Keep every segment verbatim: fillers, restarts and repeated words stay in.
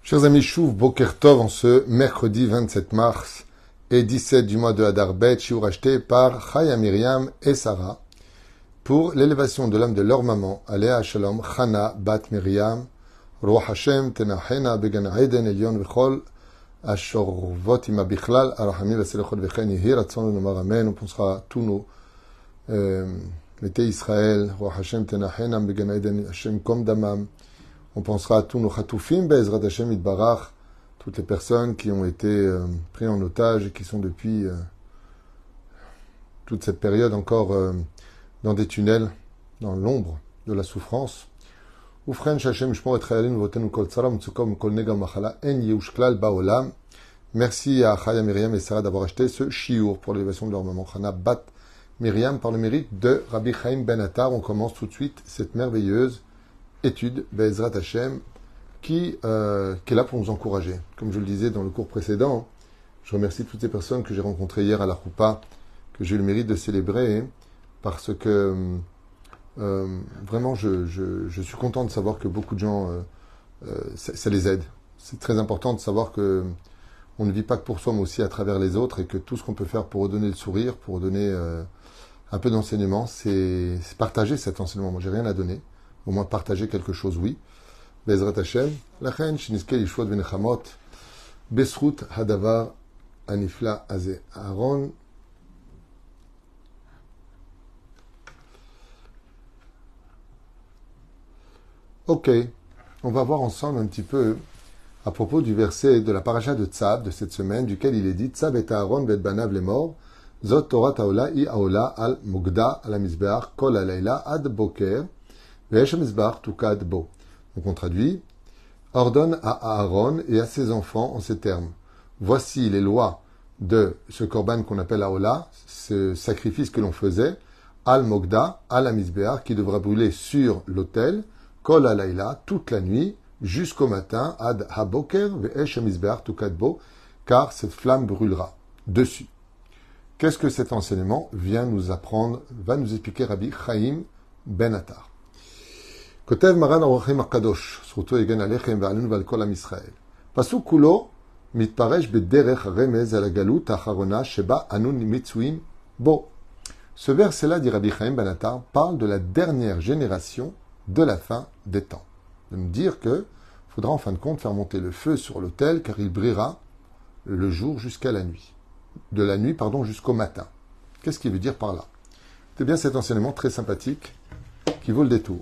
Chers amis, Chouv, Boker Tov, en ce mercredi vingt-sept mars et dix-sept du mois de Adar Bet, shiur acheté par Chaya Myriam et Sarah pour l'élévation de l'âme de leur maman, Aléa Shalom, Chana Bat Myriam, Roi Hashem, Tenachena, Began Eden, Elion, Vechol, Ashorvot, Ima Bichlal, Arahami, Vaselechot, Vechen, Yehi, Ratson, Nomar Amen, on pensera à tous nos euh, métés Israël, Roi Hashem, Tenachena, Began Eden, Hashem, Kom Damam. On pensera à tous nos chatoufim, Be'ezrat Hashem Itbarach, toutes les personnes qui ont été euh, pris en otage et qui sont depuis euh, toute cette période encore euh, dans des tunnels, dans l'ombre de la souffrance. Merci à Chaya Myriam et Sarah d'avoir acheté ce shiur pour l'élévation de leur maman, Chana Bat Myriam, par le mérite de Rabbi Chaim Ben Attar. On commence tout de suite cette merveilleuse étude, Be'ezrat Hashem, qui, euh, qui est là pour nous encourager. Comme je le disais dans le cours précédent, je remercie toutes ces personnes que j'ai rencontrées hier à la Choupa, que j'ai eu le mérite de célébrer, parce que euh, vraiment, je, je, je suis content de savoir que beaucoup de gens, euh, euh, ça, ça les aide. C'est très important de savoir que on ne vit pas que pour soi, mais aussi à travers les autres, et que tout ce qu'on peut faire pour redonner le sourire, pour redonner euh, un peu d'enseignement, c'est, c'est partager cet enseignement. Moi, j'ai rien à donner. Au moins partager quelque chose, oui. Be'ezrat Hashem, lachen sheniske yishvot v'nechamot besrut hadavar anifla azeh. Aaron. Ok, on va voir ensemble un petit peu à propos du verset de la paracha de Tzav de cette semaine, duquel il est dit Tzav et Aaron vet banav lemor zot Torah haola i haola al mugda al mizbeach kol halayla ad boker. Donc on traduit, ordonne à Aaron et à ses enfants en ces termes. Voici les lois de ce korban qu'on appelle Aola, ce sacrifice que l'on faisait, al-Mogda, al-Amizbear, qui devra brûler sur l'autel, kol alayla, toute la nuit, jusqu'au matin, ad haboker, ve'esh amizbear tukadbo, car cette flamme brûlera dessus. Qu'est-ce que cet enseignement vient nous apprendre, va nous expliquer Rabbi Chaim Ben Attar. כותב מרן האורחים הקדוש, זכותו יגן עליכם ועלינו ועל כל עם ישראל. פסוק כולו מתפרש בדרך הרמז על הגלות האחרונה שבה אנו מצויים בו. Ce verset-là, dit Rabbi Chaim Ben Attar, parle de la dernière génération de la fin des temps. De nous dire que faudra en fin de compte faire monter le feu sur l'autel car il brillera le jour jusqu'à la nuit. De la nuit, pardon, jusqu'au matin. Qu'est-ce qu'il veut dire par là? C'est bien cet enseignement très sympathique qui vaut le détour.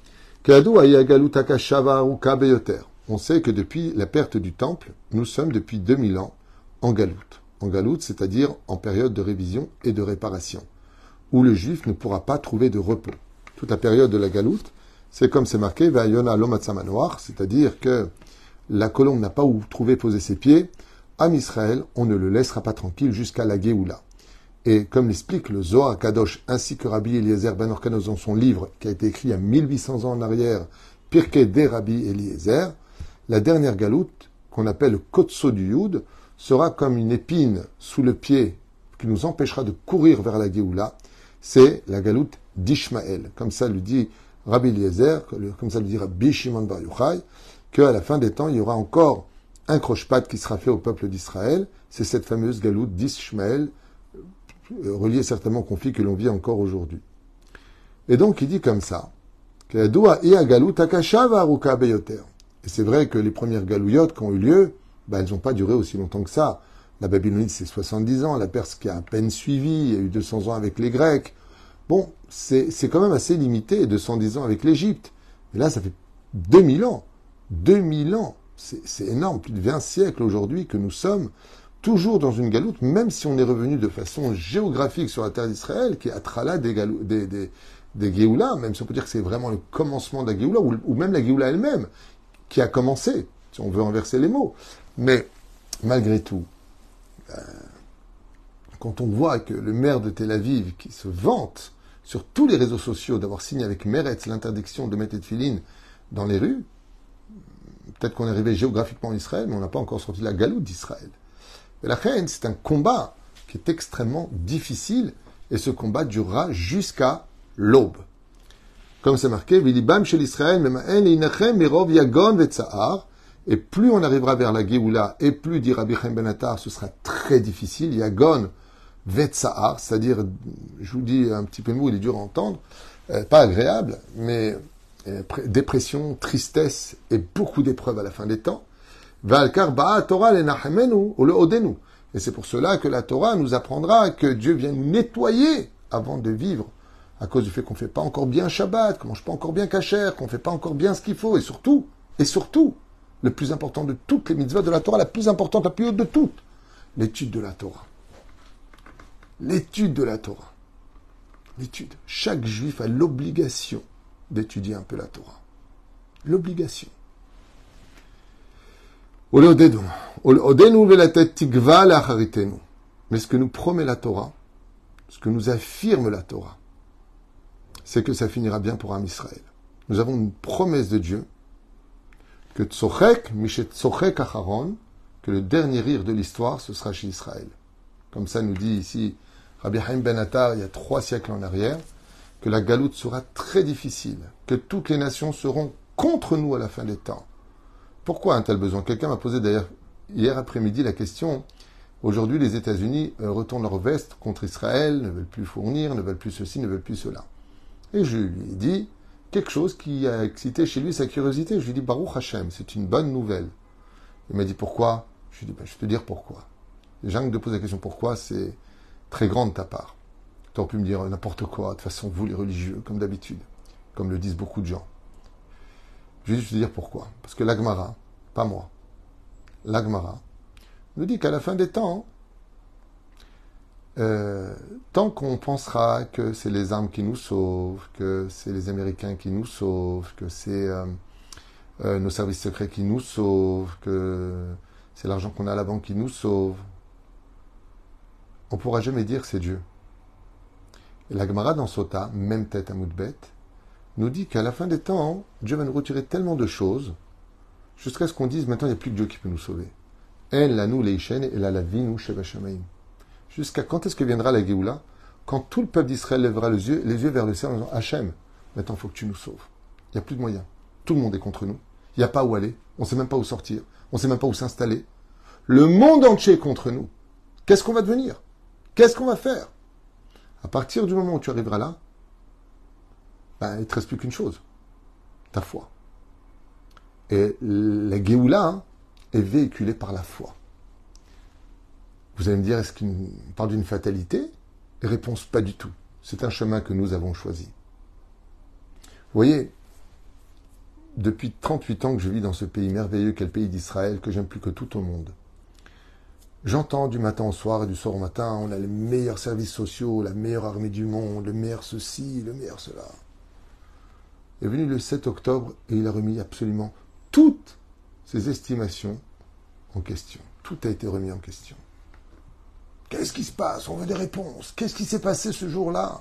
On sait que depuis la perte du temple, nous sommes depuis deux mille ans en galoute. En galoute, c'est-à-dire en période de révision et de réparation, où le juif ne pourra pas trouver de repos. Toute la période de la galoute, c'est comme c'est marqué, c'est-à-dire que la colombe n'a pas où trouver poser ses pieds. Am Israël, on ne le laissera pas tranquille jusqu'à la Géoula. Et comme l'explique le Zohar Kadosh ainsi que Rabbi Eliezer Ben Orkanos dans son livre qui a été écrit il y a mille huit cents ans en arrière, Pirkei de Rabbi Eliezer, la dernière galoute, qu'on appelle le Kotso du Yud, sera comme une épine sous le pied qui nous empêchera de courir vers la Géoula. C'est la galoute d'Ishmaël. Comme ça le dit Rabbi Eliezer, comme ça le dit Rabbi Shimon Bar Yochai, qu'à la fin des temps, il y aura encore un croche-patte qui sera fait au peuple d'Israël. C'est cette fameuse galoute d'Ishmaël, relié certainement au conflit que l'on vit encore aujourd'hui. Et donc, il dit comme ça, et c'est vrai que les premières galouillottes qui ont eu lieu, ben, elles n'ont pas duré aussi longtemps que ça. La Babylonie, c'est soixante-dix ans, la Perse qui a à peine suivi, il y a eu deux cents ans avec les Grecs. Bon, c'est, c'est quand même assez limité, deux cent dix ans avec l'Égypte. Mais là, ça fait deux mille ans. deux mille ans. C'est, c'est énorme, plus de vingt siècles aujourd'hui que nous sommes toujours dans une galoute, même si on est revenu de façon géographique sur la terre d'Israël, qui est Atrala des, galou- des, des, des Géoula, même si on peut dire que c'est vraiment le commencement de la Géoula, ou, ou même la Géoula elle-même, qui a commencé, si on veut inverser les mots. Mais, malgré tout, euh, quand on voit que le maire de Tel Aviv, qui se vante sur tous les réseaux sociaux d'avoir signé avec Meretz l'interdiction de mettre des tefilines dans les rues, peut-être qu'on est arrivé géographiquement en Israël, mais on n'a pas encore sorti la galoute d'Israël. Et la reine, c'est un combat qui est extrêmement difficile et ce combat durera jusqu'à l'aube. Comme c'est marqué, Vilibam shel Israël, Memaen leinachem mirov yagon vetzahar, Et plus on arrivera vers la Géoula, et plus, dit Rabbi Chaim Ben Attar, ce sera très difficile. Yagon Vetsahar, c'est-à-dire, je vous dis un petit peu le mot, il est dur à entendre, euh, pas agréable, mais euh, dépression, tristesse et beaucoup d'épreuves à la fin des temps. Valkar Ba'a Torah lenachemenu ou le odenu. Et c'est pour cela que la Torah nous apprendra que Dieu vient nous nettoyer avant de vivre, à cause du fait qu'on ne fait pas encore bien Shabbat, qu'on ne mange pas encore bien Kasher, qu'on ne fait pas encore bien ce qu'il faut, et surtout, et surtout, le plus important de toutes les mitzvahs de la Torah, la plus importante, la plus haute de toutes, l'étude de la Torah. L'étude de la Torah. L'étude. Chaque juif a l'obligation d'étudier un peu la Torah. L'obligation. Mais ce que nous promet la Torah, ce que nous affirme la Torah, c'est que ça finira bien pour Am Israël. Nous avons une promesse de Dieu que Tzochek, Mishet Tzochek Acharon, que le dernier rire de l'histoire, ce sera chez Israël. Comme ça nous dit ici Rabbi Chaim Ben Attar, il y a trois siècles en arrière, que la galoute sera très difficile, que toutes les nations seront contre nous à la fin des temps. Pourquoi un tel besoin? Quelqu'un m'a posé d'ailleurs hier après-midi la question, aujourd'hui les États-Unis retournent leur veste contre Israël, ne veulent plus fournir, ne veulent plus ceci, ne veulent plus cela. Et je lui ai dit quelque chose qui a excité chez lui sa curiosité. Je lui ai dit, Baruch Hashem, c'est une bonne nouvelle. Il m'a dit, pourquoi? Je lui ai dit, ben, je vais te dire pourquoi. Déjà, de poser la question pourquoi, c'est très grand de ta part. Tu aurais pu me dire n'importe quoi, de toute façon, vous les religieux, comme d'habitude, comme le disent beaucoup de gens. Je vais juste te dire pourquoi. Parce que l'Agmara, pas moi, l'Agmara, nous dit qu'à la fin des temps, euh, tant qu'on pensera que c'est les armes qui nous sauvent, que c'est les Américains qui nous sauvent, que c'est euh, euh, nos services secrets qui nous sauvent, que c'est l'argent qu'on a à la banque qui nous sauve, on ne pourra jamais dire que c'est Dieu. Et la Gemara dans Sota, même tête à Moudbet, nous dit qu'à la fin des temps, Dieu va nous retirer tellement de choses, jusqu'à ce qu'on dise maintenant il n'y a plus que Dieu qui peut nous sauver. En la nous leishen et la lavinu sheva shamayim. Jusqu'à quand est-ce que viendra la Géoula? Quand tout le peuple d'Israël lèvera les yeux, les yeux vers le ciel en disant Hachem, maintenant il faut que tu nous sauves. Il n'y a plus de moyens. Tout le monde est contre nous. Il n'y a pas où aller. On ne sait même pas où sortir. On ne sait même pas où s'installer. Le monde entier est contre nous. Qu'est-ce qu'on va devenir? Qu'est-ce qu'on va faire? À partir du moment où tu arriveras là, ben, il ne te reste plus qu'une chose. Ta foi. Et la Géoula hein, est véhiculée par la foi. Vous allez me dire, est-ce qu'il parle d'une fatalité? Réponse, pas du tout. C'est un chemin que nous avons choisi. Vous voyez, depuis trente-huit ans que je vis dans ce pays merveilleux qu'est le pays d'Israël, que j'aime plus que tout au monde, j'entends du matin au soir et du soir au matin, on a les meilleurs services sociaux, la meilleure armée du monde, le meilleur ceci, le meilleur cela. Il est venu le sept octobre et il a remis absolument toutes ses estimations en question. Tout a été remis en question. Qu'est-ce qui se passe? On veut des réponses. Qu'est-ce qui s'est passé ce jour-là?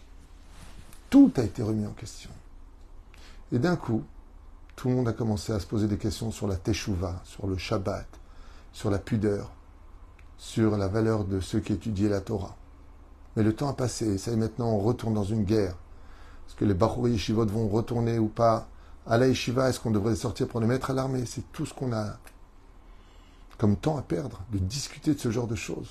Tout a été remis en question. Et d'un coup, tout le monde a commencé à se poser des questions sur la teshuva, sur le Shabbat, sur la pudeur, sur la valeur de ceux qui étudiaient la Torah. Mais le temps a passé. Ça y est, maintenant, on retourne dans une guerre. Est-ce que les Bachuri Yeshivot vont retourner ou pas à la Yeshiva? Est-ce qu'on devrait les sortir pour les mettre à l'armée? C'est tout ce qu'on a comme temps à perdre, de discuter de ce genre de choses.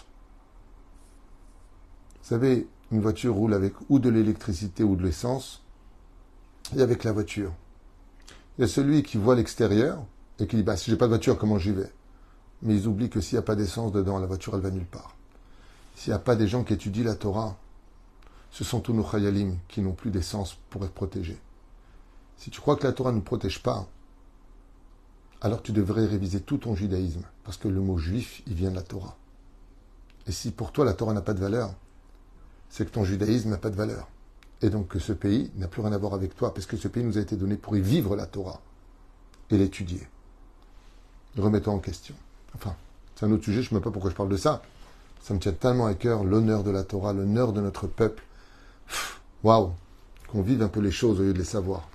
Vous savez, une voiture roule avec ou de l'électricité ou de l'essence, et avec la voiture. Il y a celui qui voit l'extérieur et qui dit bah, « si j'ai pas de voiture, comment j'y vais ?» Mais ils oublient que s'il n'y a pas d'essence dedans, la voiture, elle va nulle part. S'il n'y a pas des gens qui étudient la Torah, ce sont tous nos chayalim qui n'ont plus d'essence pour être protégés. Si tu crois que la Torah ne nous protège pas, alors tu devrais réviser tout ton judaïsme, parce que le mot juif, il vient de la Torah. Et si pour toi la Torah n'a pas de valeur, c'est que ton judaïsme n'a pas de valeur. Et donc que ce pays n'a plus rien à voir avec toi, parce que ce pays nous a été donné pour y vivre la Torah et l'étudier. Remettons en question. Enfin, c'est un autre sujet, je ne sais même pas pourquoi je parle de ça. Ça me tient tellement à cœur, l'honneur de la Torah, l'honneur de notre peuple. Waouh, qu'on vive un peu les choses au lieu de les savoir.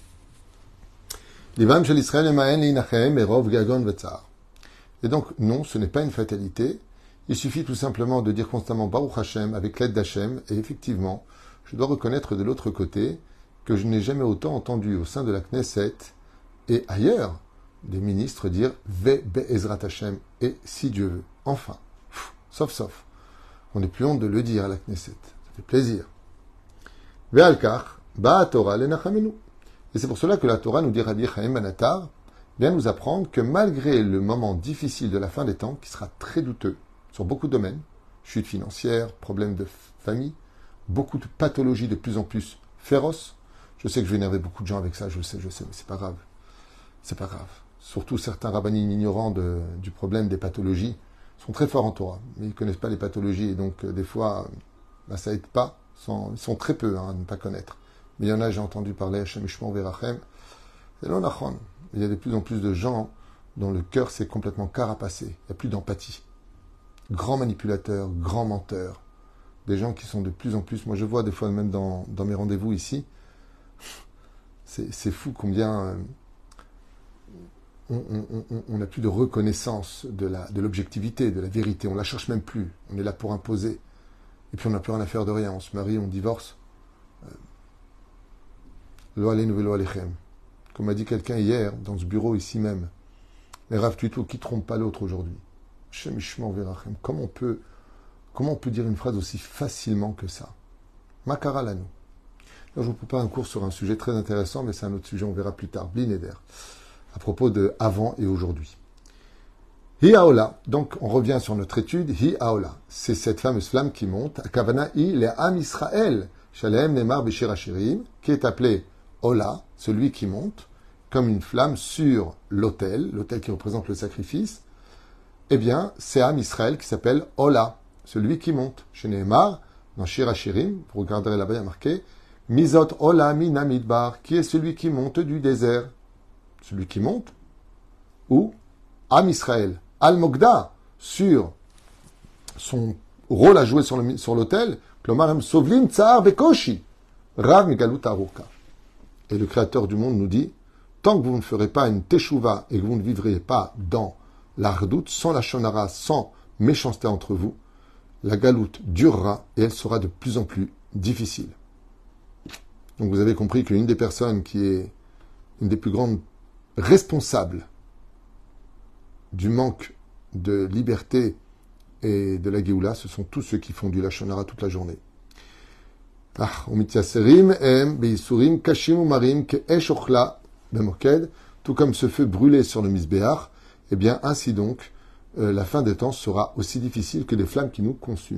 Et donc, non, ce n'est pas une fatalité. Il suffit tout simplement de dire constamment Baruch Hashem avec l'aide d'Hachem. Et effectivement, je dois reconnaître de l'autre côté que je n'ai jamais autant entendu au sein de la Knesset et ailleurs des ministres dire Ve Be'ezrat Hashem, et si Dieu veut. Enfin, sauf sauf. On n'est plus honte de le dire à la Knesset. Ça fait plaisir. Ve'alkar, Ba'a Torah lenachamenu. Et c'est pour cela que la Torah nous dit Rabbi Chaim Ben Attar vient nous apprendre que malgré le moment difficile de la fin des temps, qui sera très douteux sur beaucoup de domaines, chute financière, problèmes de famille, beaucoup de pathologies de plus en plus féroces. Je sais que je vais énerver beaucoup de gens avec ça, je le sais, je sais, mais c'est pas grave. C'est pas grave. Surtout certains rabbinim ignorants de, du problème des pathologies sont très forts en Torah, mais ils ne connaissent pas les pathologies, et donc euh, des fois, bah, ça aide pas. Ils sont, ils sont très peu hein, à ne pas connaître. Mais il y en a, j'ai entendu parler, Hashem Ishmor Verachem, c'est l'onachon. Il y a de plus en plus de gens dont le cœur s'est complètement carapacé. Il n'y a plus d'empathie. Grands manipulateurs, grands menteurs. Des gens qui sont de plus en plus... Moi, je vois des fois même dans, dans mes rendez-vous ici, c'est, c'est fou combien on n'a plus de reconnaissance de, la, de l'objectivité, de la vérité. On ne la cherche même plus. On est là pour imposer. Et puis on n'a plus rien à faire de rien. On se marie, on divorce. Lo aleinu velo alechem. Comme m'a dit quelqu'un hier, dans ce bureau ici même, mais Rav Tuito, qui trompe pas l'autre aujourd'hui. Shem Ishmor Verachem. Comment on peut, comment on peut dire une phrase aussi facilement que ça? Makara lanu. Là, je vous prépare un cours sur un sujet très intéressant, mais c'est un autre sujet, on verra plus tard. Bli Neder. À propos de avant et aujourd'hui. Hi Haola. Donc, on revient sur notre étude. Hi Haola. C'est cette fameuse flamme qui monte. Akavana hi le Am Israël. Shalem Nemar Bishir Hashirim. Qui est appelé Ola, celui qui monte, comme une flamme sur l'autel, l'autel qui représente le sacrifice. Eh bien, c'est Am Israël qui s'appelle Ola, celui qui monte. Chez Nehemar, dans Shir Hashirim, vous regarderez là-bas, il y a marqué Mizot Ola Mina Midbar, qui est celui qui monte du désert. Celui qui monte, ou Am Israël, Al-Mogda, sur son rôle à jouer sur, le, sur l'autel, Klomarem Sovlim Tsar Bekoshi, Rav Migalut Aruka. Et le Créateur du monde nous dit, tant que vous ne ferez pas une teshuva et que vous ne vivrez pas dans la redoute, sans la shonara, sans méchanceté entre vous, la galoute durera et elle sera de plus en plus difficile. Donc vous avez compris qu'une des personnes qui est une des plus grandes responsables du manque de liberté et de la Géoula, ce sont tous ceux qui font du Lachonara toute la journée. Ah, tout comme ce feu brûlé sur le misbéach, eh bien, ainsi donc, euh, la fin des temps sera aussi difficile que les flammes qui nous consument.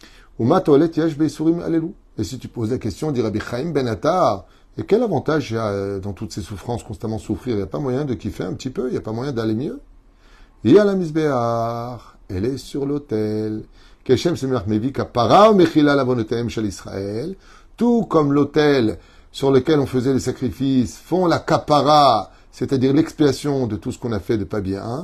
Et si tu poses la question, dit Rabbi Chaim Ben Attar, et quel avantage il y a dans toutes ces souffrances, constamment souffrir? Il n'y a pas moyen de kiffer un petit peu? Il n'y a pas moyen d'aller mieux? Et à la misbéach, elle est sur l'autel. Tout comme l'autel sur lequel on faisait les sacrifices font la kapara, c'est-à-dire l'expiation de tout ce qu'on a fait de pas bien.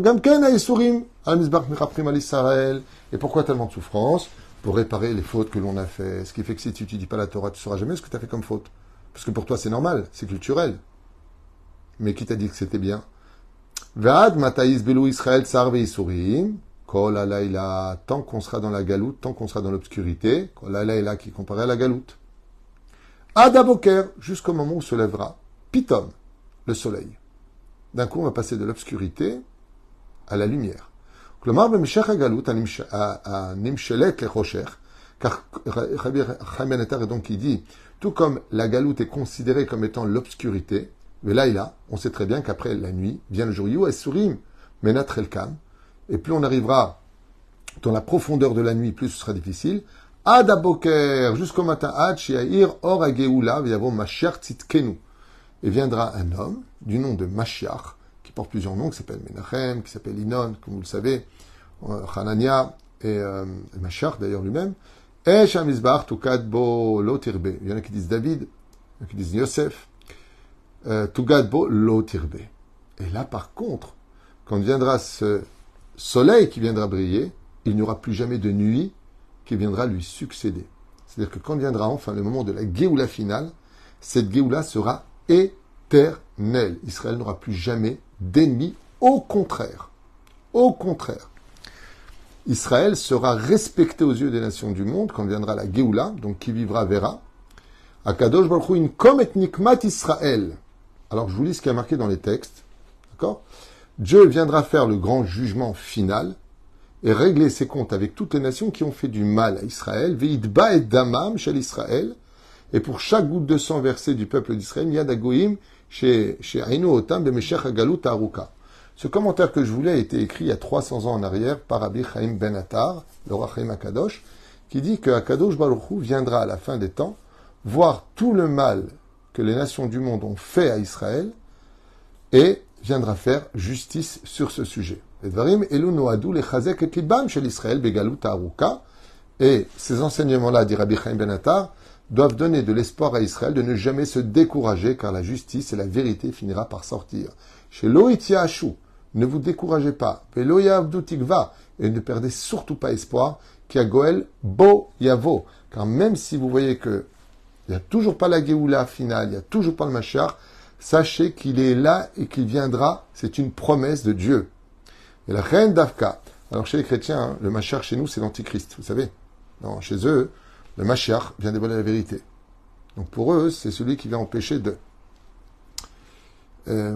Et pourquoi tellement de souffrance? Pour réparer les fautes que l'on a fait. Ce qui fait que si tu ne dis pas la Torah, tu ne sauras jamais ce que tu as fait comme faute. Parce que pour toi c'est normal, c'est culturel. Mais qui t'a dit que c'était bien?Vad mataïs belou Israël sarve isurim. Kol alayla, tant qu'on sera dans la galoute, tant qu'on sera dans l'obscurité, Kol alayla qui comparait à la galoute. Adaboker, jusqu'au moment où se lèvera, Pitom, le soleil. D'un coup, on va passer de l'obscurité à la lumière. Klomar b'mishach hagalut à nimshelet lechocher, car Rabbi Chaim Ben Attar est donc qui dit, tout comme la galoute est considérée comme étant l'obscurité, mais là, il a, on sait très bien qu'après la nuit vient le jour. Yu esurim menat relkam. Et plus on arrivera dans la profondeur de la nuit, plus ce sera difficile. Ad aboker, jusqu'au matin, ad shi'air or ageoula v'yavo Mashiach tzidkenu. Et viendra un homme du nom de Mashiach, qui porte plusieurs noms, qui s'appelle Menachem, qui s'appelle Inon, comme vous le savez, Hanania et euh, Mashiach d'ailleurs lui-même. Et Shamizbar tukad bo lo tirbe. Il y en a qui disent David, il y en a qui disent Yosef. Tukad bo lo tirbe. Et là, par contre, quand viendra ce soleil qui viendra briller, il n'y aura plus jamais de nuit qui viendra lui succéder. C'est-à-dire que quand viendra enfin le moment de la Géoula finale, cette Géoula sera éternelle. Israël n'aura plus jamais d'ennemis. Au contraire. Au contraire. Israël sera respecté aux yeux des nations du monde quand viendra la Géoula, donc qui vivra verra. Akadosh Baruch Hu in kom et nikmat Israël. Alors je vous lis ce qui est marqué dans les textes. D'accord? Dieu viendra faire le grand jugement final et régler ses comptes avec toutes les nations qui ont fait du mal à Israël. Ve'idba et damam chez l'Israël. Et pour chaque goutte de sang versée du peuple d'Israël, yad agoyim chez Ainu Otam b'meshech hagalut haruka. Ce commentaire que je voulais a été écrit il y a trois cents ans en arrière par Rabbi Chaim Ben Attar, le roi Chaim Akadosh, qui dit que Akadosh Baruch Hu viendra à la fin des temps voir tout le mal que les nations du monde ont fait à Israël et viendra faire justice sur ce sujet. Et ces enseignements-là, dit Rabbi Chaim Ben Attar, doivent donner de l'espoir à Israël de ne jamais se décourager, car la justice et la vérité finira par sortir. Chez Loïtiachu, ne vous découragez pas. Velo yavdu tikva, et ne perdez surtout pas espoir, qui a Goël bo yavo. Car même si vous voyez que il n'y a toujours pas la Géoula finale, il n'y a toujours pas le Mashiach, sachez qu'il est là et qu'il viendra. C'est une promesse de Dieu. Et la reine d'Afka. Alors chez les chrétiens, hein, le Mashiach chez nous, c'est l'Antichrist, vous savez. Non, chez eux, le Mashiach vient dévoiler la vérité. Donc pour eux, c'est celui qui vient empêcher de. Euh,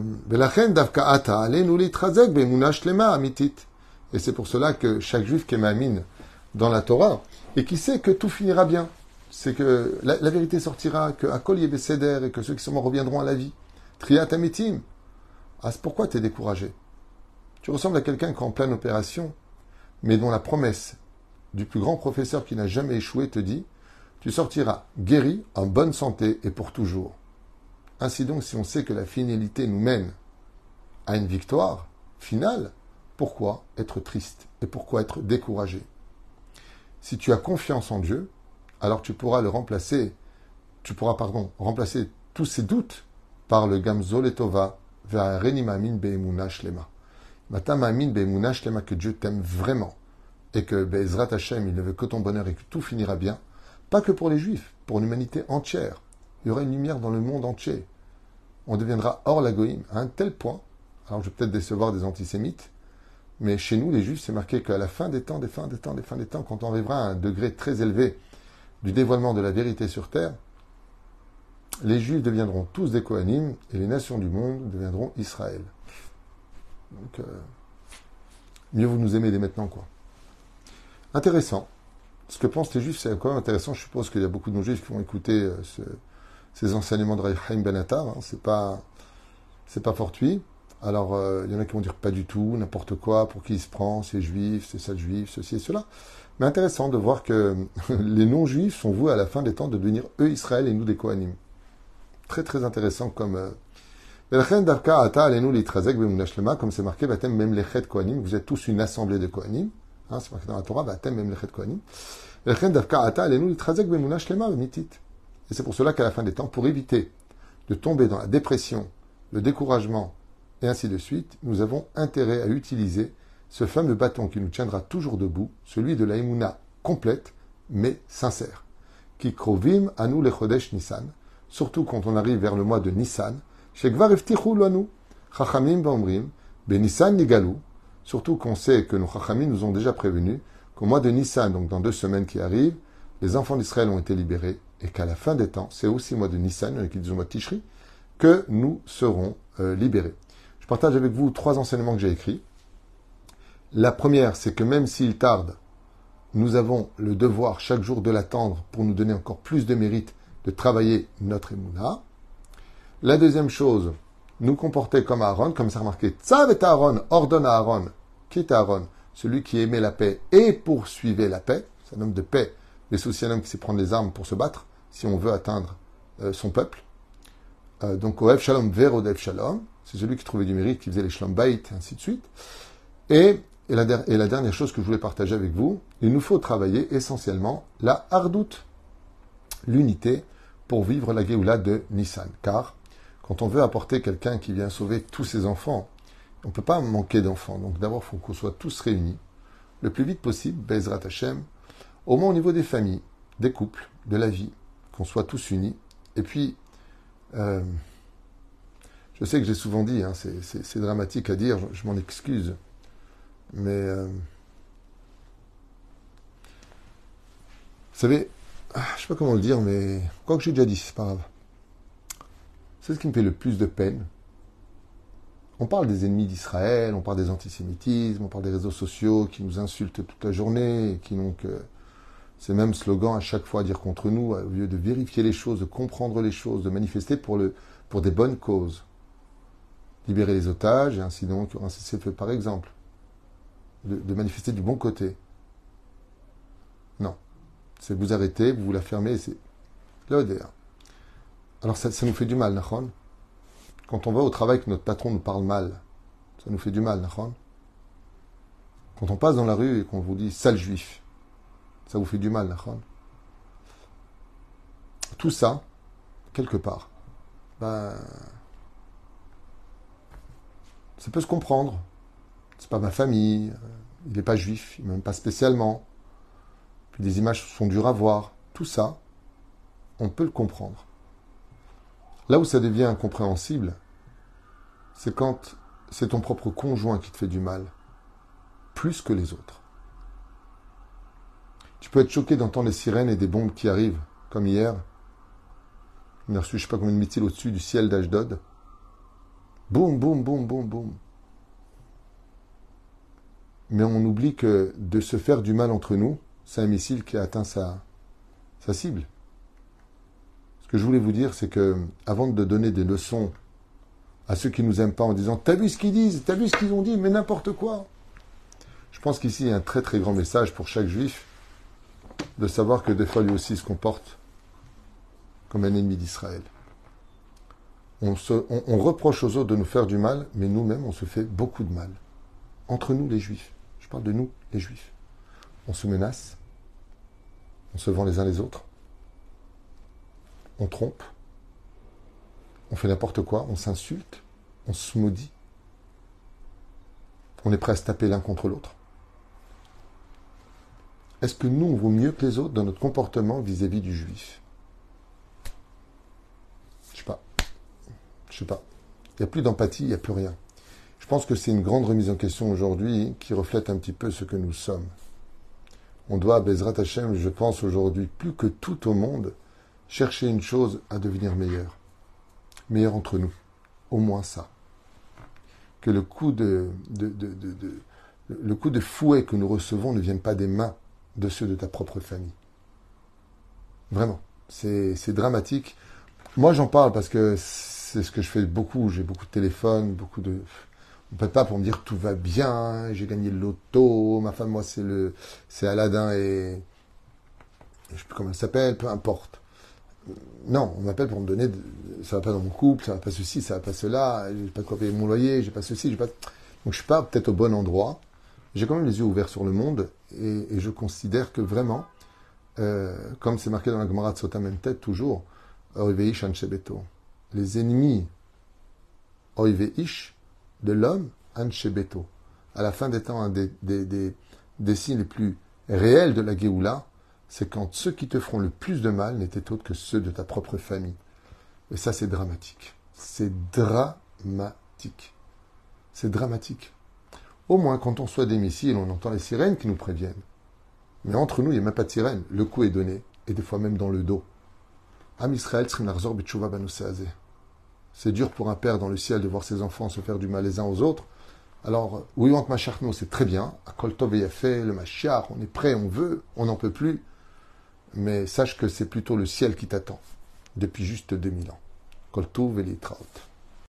et c'est pour cela que chaque juif qui est mamine dans la Torah, et qui sait que tout finira bien, c'est que la, la vérité sortira, que Akol Yebeseder, et que ceux qui sont morts reviendront à la vie. Triat Amitim. Ah, c'est pourquoi tu es découragé. Tu ressembles à quelqu'un qui est en pleine opération, mais dont la promesse du plus grand professeur qui n'a jamais échoué te dit, tu sortiras guéri, en bonne santé et pour toujours. Ainsi donc, si on sait que la finalité nous mène à une victoire finale, pourquoi être triste et pourquoi être découragé? Si tu as confiance en Dieu, alors tu pourras le remplacer, tu pourras, pardon, remplacer tous ces doutes par le Gamzo Letova vers Renimamin Be'emuna Shlema. Matamamin Be'emuna Shlema, que Dieu t'aime vraiment et que Be'ezrat Hashem, il ne veut que ton bonheur et que tout finira bien, pas que pour les Juifs, pour l'humanité entière. Il y aura une lumière dans le monde entier. On deviendra hors la Goïm à un tel point, alors je vais peut-être décevoir des antisémites, mais chez nous, les Juifs, c'est marqué qu'à la fin des temps, des fins des temps, des fins des temps, quand on arrivera à un degré très élevé du dévoilement de la vérité sur terre, les Juifs deviendront tous des Kohanim et les nations du monde deviendront Israël. Donc, euh, mieux vous nous aimer dès maintenant, quoi. Intéressant. Ce que pensent les Juifs, c'est quand même intéressant. Je suppose qu'il y a beaucoup de non-Juifs qui vont écouter euh, ce, ces enseignements de Rabbi Chaim Ben Attar. Hein. C'est pas, c'est pas fortuit. Alors, euh, il y en a qui vont dire pas du tout, n'importe quoi, pour qui il se prend, c'est juif, c'est ça le juif, ceci et cela. Mais intéressant de voir que les non-juifs sont voués à la fin des temps de devenir eux Israël et nous des Kohanim. Très très intéressant comme... Euh, comme c'est marqué, même les chet Kohanim, vous êtes tous une assemblée de Kohanim. Hein, c'est marqué dans la Torah, même les chet Kohanim. Et c'est pour cela qu'à la fin des temps, pour éviter de tomber dans la dépression, le découragement, et ainsi de suite, nous avons intérêt à utiliser ce fameux bâton qui nous tiendra toujours debout, celui de la Emouna complète, mais sincère. Qui krovim à nous les Chodesh Nissan, surtout quand on arrive vers le mois de Nissan, Shekvar eftichou lanu, Chachamim ba'omrim, be Nissan nigalou, surtout qu'on sait que nos Chachamim nous ont déjà prévenus qu'au mois de Nissan, donc dans deux semaines qui arrivent, les enfants d'Israël ont été libérés, et qu'à la fin des temps, c'est aussi le mois de Nissan, il y en a qui disent le mois de Tishri, que nous serons euh, libérés. Je partage avec vous trois enseignements que j'ai écrits. La première, c'est que même s'il tarde, nous avons le devoir chaque jour de l'attendre pour nous donner encore plus de mérite de travailler notre émouna. La deuxième chose, nous comporter comme Aaron, comme c'est remarqué, Tzav et Aaron, ordonne à Aaron, qui est Aaron, celui qui aimait la paix et poursuivait la paix, c'est un homme de paix, mais c'est aussi un homme qui sait prendre les armes pour se battre, si on veut atteindre euh, son peuple. Euh, donc, Oev Shalom vers Odev Shalom, c'est celui qui trouvait du mérite, qui faisait les Shalom Bait, ainsi de suite. Et, et, la, et la dernière chose que je voulais partager avec vous, il nous faut travailler essentiellement la hardout, l'unité, pour vivre la Géoula de Nissan. Car, quand on veut apporter quelqu'un qui vient sauver tous ses enfants, on ne peut pas manquer d'enfants. Donc d'abord, il faut qu'on soit tous réunis, le plus vite possible, Bezrat Hashem, au moins au niveau des familles, des couples, de la vie, qu'on soit tous unis. Et puis, euh, je sais que j'ai souvent dit, hein, c'est, c'est, c'est dramatique à dire, je, je m'en excuse, mais euh, vous savez, je ne sais pas comment le dire, mais quoi que j'ai déjà dit, c'est pas grave. C'est ce qui me fait le plus de peine On parle des ennemis d'Israël, on parle des antisémitismes, on parle des réseaux sociaux qui nous insultent toute la journée, et qui n'ont que ces mêmes slogans à chaque fois à dire contre nous, au lieu de vérifier les choses, de comprendre les choses, de manifester pour, le, pour des bonnes causes. Libérer les otages, et ainsi donc, un cessez-le-feu par exemple. De, de manifester du bon côté. Non. C'est vous arrêter, vous vous la fermez, c'est l'O D A. Alors ça, ça nous fait du mal, Nachon. Quand on va au travail que notre patron nous parle mal, ça nous fait du mal, Nachon. Quand on passe dans la rue et qu'on vous dit sale juif, ça vous fait du mal, Nachon. Tout ça, quelque part, ben, ça peut se comprendre. C'est pas ma famille, il n'est pas juif, il m'aime pas spécialement. Puis des images sont dures à voir. Tout ça, on peut le comprendre. Là où ça devient incompréhensible, c'est quand c'est ton propre conjoint qui te fait du mal, plus que les autres. Tu peux être choqué d'entendre les sirènes et des bombes qui arrivent, comme hier. On a reçu je ne sais pas combien de missiles au-dessus du ciel d'Ashdod. Boum, boum, boum, boum, boum. Mais on oublie que de se faire du mal entre nous, c'est un missile qui a atteint sa, sa cible. Ce que je voulais vous dire, c'est que avant de donner des leçons à ceux qui ne nous aiment pas en disant « T'as vu ce qu'ils disent, t'as vu ce qu'ils ont dit, mais n'importe quoi !» Je pense qu'ici, il y a un très très grand message pour chaque juif de savoir que des fois, lui aussi se comporte comme un ennemi d'Israël. On, se, on, on reproche aux autres de nous faire du mal, mais nous-mêmes, on se fait beaucoup de mal. Entre nous, les juifs. Je parle de nous, les juifs. On se menace, on se vend les uns les autres, on trompe, on fait n'importe quoi, on s'insulte, on se maudit. On est prêt à se taper l'un contre l'autre. Est-ce que nous, on vaut mieux que les autres dans notre comportement vis-à-vis du juif? Je sais pas. Je sais pas. Il n'y a plus d'empathie, il n'y a plus rien. Je pense que c'est une grande remise en question aujourd'hui qui reflète un petit peu ce que nous sommes. On doit, à Bezrat Hashem, je pense aujourd'hui, plus que tout au monde, chercher une chose à devenir meilleur. Meilleur entre nous. Au moins ça. Que le coup de, de, de, de, de, le coup de fouet que nous recevons ne vienne pas des mains de ceux de ta propre famille. Vraiment. C'est, c'est dramatique. Moi, j'en parle parce que c'est ce que je fais beaucoup. J'ai beaucoup de téléphones, beaucoup de... On peut pas pour me dire tout va bien, j'ai gagné le loto, ma femme, moi, c'est le, c'est Aladdin et, je sais plus comment elle s'appelle, peu importe. Non, on m'appelle pour me donner, de... ça va pas dans mon couple, ça va pas ceci, ça va pas cela, j'ai pas de quoi payer mon loyer, j'ai pas ceci, j'ai pas. Donc je suis pas peut-être au bon endroit. J'ai quand même les yeux ouverts sur le monde et, et je considère que vraiment, euh, comme c'est marqué dans la Gemara de Sotamentet toujours, Oiveish Anshebeto, les ennemis Oiveish de l'homme, Anshebeto. À la fin des temps, un des, des, des, des signes les plus réels de la Géoula, c'est quand ceux qui te feront le plus de mal n'étaient autres que ceux de ta propre famille. Et ça, c'est dramatique. C'est dramatique. C'est dramatique. Au moins, quand on soit des missiles, on entend les sirènes qui nous préviennent. Mais entre nous, il n'y a même pas de sirène. Le coup est donné, et des fois même dans le dos. Am Israël, c'est dur pour un père dans le ciel de voir ses enfants se faire du mal les uns aux autres. Alors, oui, on Mashiachno, c'est très bien. À Koltov et Yafé, le Mashiach, on est prêt, on veut, on n'en peut plus. Mais sache que c'est plutôt le ciel qui t'attend, depuis juste deux mille ans. Koltov et Litraot.